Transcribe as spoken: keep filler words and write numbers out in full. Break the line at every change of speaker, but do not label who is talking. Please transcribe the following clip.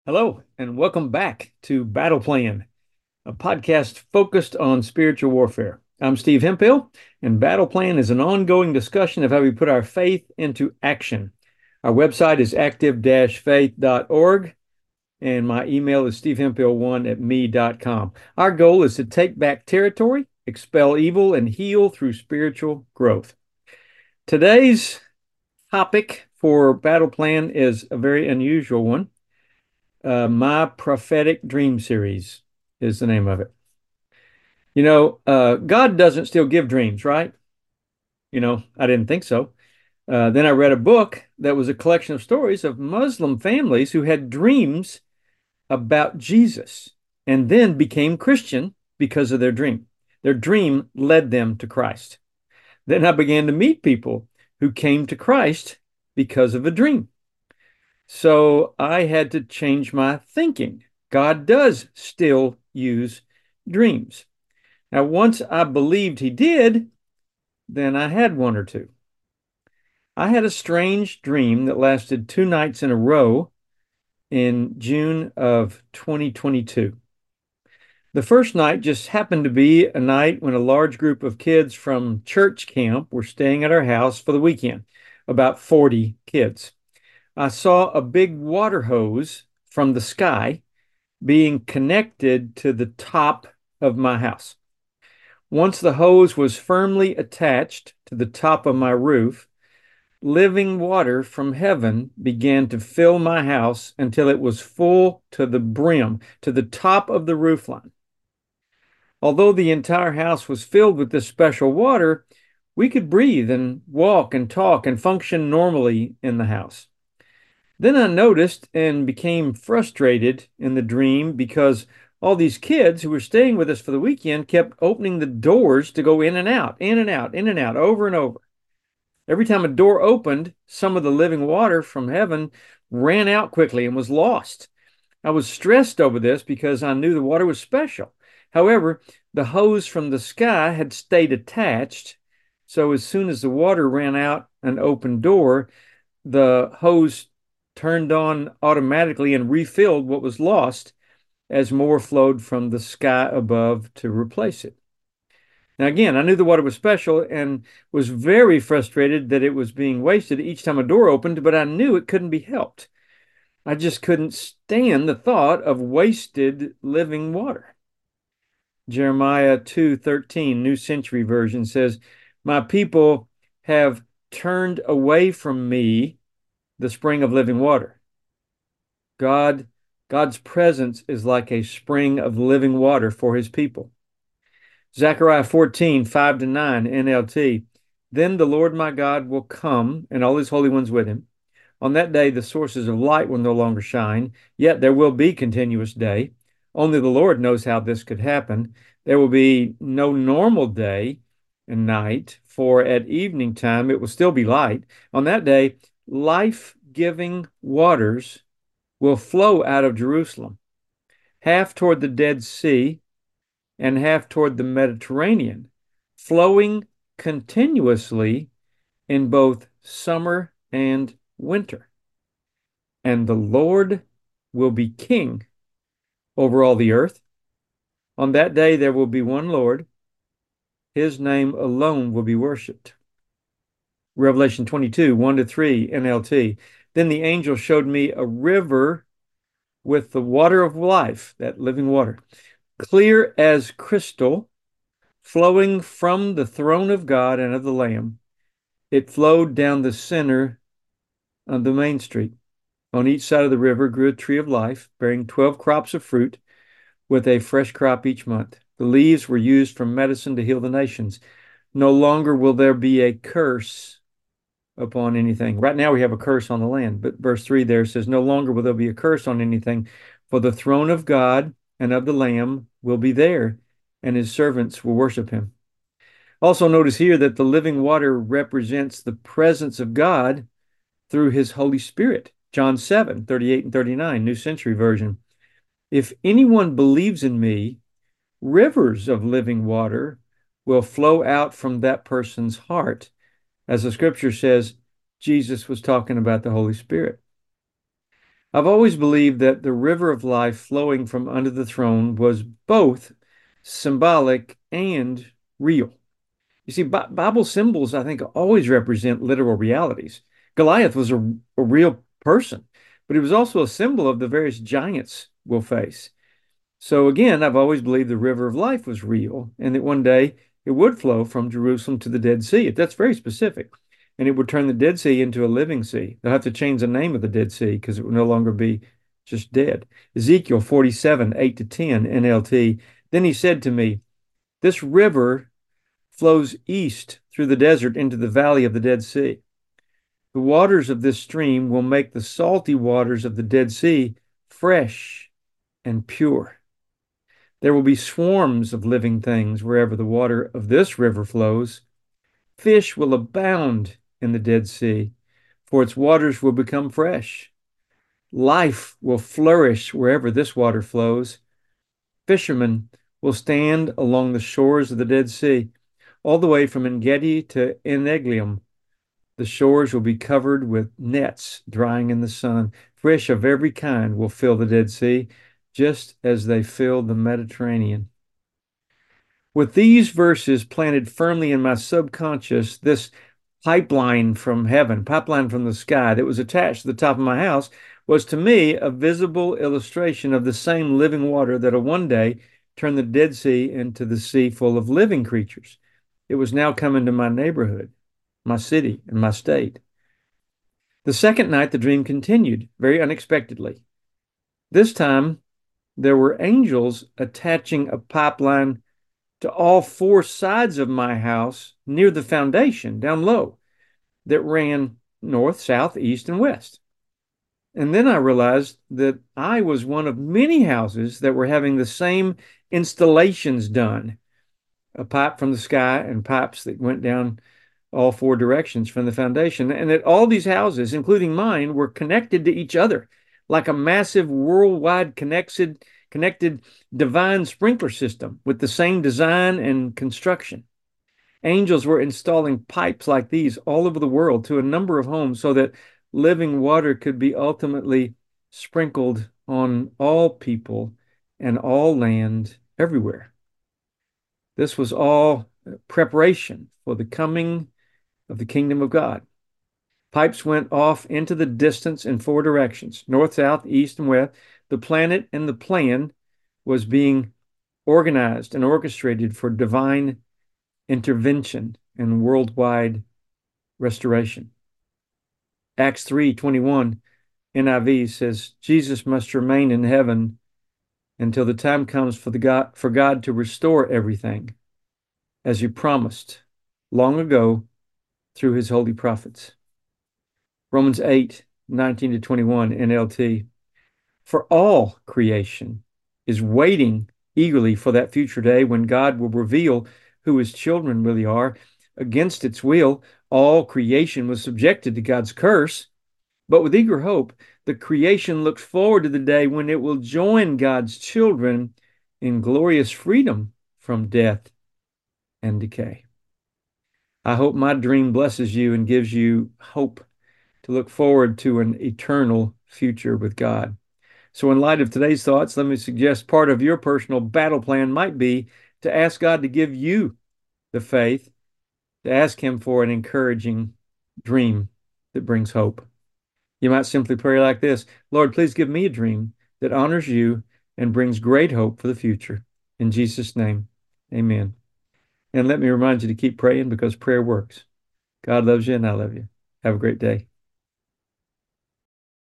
Hello, and welcome back to Battle Plan, a podcast focused on spiritual warfare. I'm Steve Hemphill, and Battle Plan is an ongoing discussion of how we put our faith into action. Our website is active faith dot org, and my email is stevehemphill one at me dot com. Our goal is to take back territory, expel evil, and heal through spiritual growth. Today's topic for Battle Plan is a very unusual one. Uh, My Prophetic Dream Series is the name of it. You know, uh, God doesn't still give dreams, right? You know, I didn't think so. Uh, then I read a book that was a collection of stories of Muslim families who had dreams about Jesus and then became Christian because of their dream. Their dream led them to Christ. Then I began to meet people who came to Christ because of a dream. So I had to change my thinking. God does still use dreams. Now, once I believed he did, then I had one or two. I had a strange dream that lasted two nights in a row in June of twenty twenty-two. The first night just happened to be a night when a large group of kids from church camp were staying at our house for the weekend, about forty kids. I saw a big water hose from the sky being connected to the top of my house. Once the hose was firmly attached to the top of my roof, living water from heaven began to fill my house until it was full to the brim, to the top of the roof line. Although the entire house was filled with this special water, we could breathe and walk and talk and function normally in the house. Then I noticed and became frustrated in the dream because all these kids who were staying with us for the weekend kept opening the doors to go in and out, in and out, in and out, over and over. Every time a door opened, some of the living water from heaven ran out quickly and was lost. I was stressed over this because I knew the water was special. However, the hose from the sky had stayed attached, so as soon as the water ran out an open door, the hose turned on automatically and refilled what was lost as more flowed from the sky above to replace it. Now, again, I knew the water was special and was very frustrated that it was being wasted each time a door opened, but I knew it couldn't be helped. I just couldn't stand the thought of wasted living water. Jeremiah two thirteen, New Century Version says, "My people have turned away from me the spring of living water." God, God's presence is like a spring of living water for his people. Zechariah fourteen, five to nine, N L T. "Then the Lord my God will come, and all his holy ones with him. On that day, the sources of light will no longer shine, yet there will be continuous day. Only the Lord knows how this could happen. There will be no normal day and night, for at evening time it will still be light. On that day, life-giving waters will flow out of Jerusalem, half toward the Dead Sea and half toward the Mediterranean, flowing continuously in both summer and winter. And the Lord will be king over all the earth. On that day, there will be one Lord. His name alone will be worshiped." Revelation twenty-two, one to three, N L T. "Then the angel showed me a river with the water of life," that living water, "clear as crystal, flowing from the throne of God and of the Lamb. It flowed down the center of the main street. On each side of the river grew a tree of life, bearing twelve crops of fruit, with a fresh crop each month. The leaves were used for medicine to heal the nations. No longer will there be a curse upon anything." Right now we have a curse on the land, but verse three there says, "No longer will there be a curse on anything, for the throne of God and of the Lamb will be there, and his servants will worship him." Also notice here that the living water represents the presence of God through his Holy Spirit. John seven, thirty-eight and thirty-nine, New Century Version. "If anyone believes in me, rivers of living water will flow out from that person's heart." As the scripture says, Jesus was talking about the Holy Spirit. I've always believed that the river of life flowing from under the throne was both symbolic and real. You see, Bi- Bible symbols, I think, always represent literal realities. Goliath was a, a real person, but he was also a symbol of the various giants we'll face. So again, I've always believed the river of life was real and that one day it would flow from Jerusalem to the Dead Sea. That's very specific. And it would turn the Dead Sea into a living sea. They'll have to change the name of the Dead Sea because it would no longer be just dead. Ezekiel forty-seven, eight to ten, N L T. Then he said to me, this river flows east through the desert into the valley of the Dead Sea. The waters of this stream will make the salty waters of the Dead Sea fresh and pure. There will be swarms of living things wherever the water of this river flows. Fish will abound in the Dead Sea, for its waters will become fresh. Life will flourish wherever this water flows. Fishermen will stand along the shores of the Dead Sea, all the way from En-Gedi to En-Eglaim. The shores will be covered with nets drying in the sun. Fish of every kind will fill the Dead Sea, just as they fill the Mediterranean. With these verses planted firmly in my subconscious, this pipeline from heaven, pipeline from the sky that was attached to the top of my house, was to me a visible illustration of the same living water that'll one day turn the Dead Sea into the sea full of living creatures. It was now coming to my neighborhood, my city, and my state. The second night, the dream continued very unexpectedly. This time, there were angels attaching a pipeline to all four sides of my house near the foundation down low that ran north, south, east, and west. And then I realized that I was one of many houses that were having the same installations done, a pipe from the sky and pipes that went down all four directions from the foundation. And that all these houses, including mine, were connected to each other like a massive worldwide connected connected divine sprinkler system with the same design and construction. Angels were installing pipes like these all over the world to a number of homes so that living water could be ultimately sprinkled on all people and all land everywhere. This was all preparation for the coming of the kingdom of God. Pipes went off into the distance in four directions, north, south, east, and west. The planet and the plan was being organized and orchestrated for divine intervention and worldwide restoration. Acts three twenty-one N I V says, Jesus must remain in heaven until the time comes for, the God, for God to restore everything, as he promised long ago through his holy prophets. Romans eight nineteen to twenty-one N L T. For all creation is waiting eagerly for that future day when God will reveal who his children really are. Against its will, all creation was subjected to God's curse. But with eager hope, the creation looks forward to the day when it will join God's children in glorious freedom from death and decay. I hope my dream blesses you and gives you hope to look forward to an eternal future with God. So in light of today's thoughts, let me suggest part of your personal battle plan might be to ask God to give you the faith, to ask him for an encouraging dream that brings hope. You might simply pray like this: Lord, please give me a dream that honors you and brings great hope for the future. In Jesus' name, amen. And let me remind you to keep praying because prayer works. God loves you and I love you. Have a great day.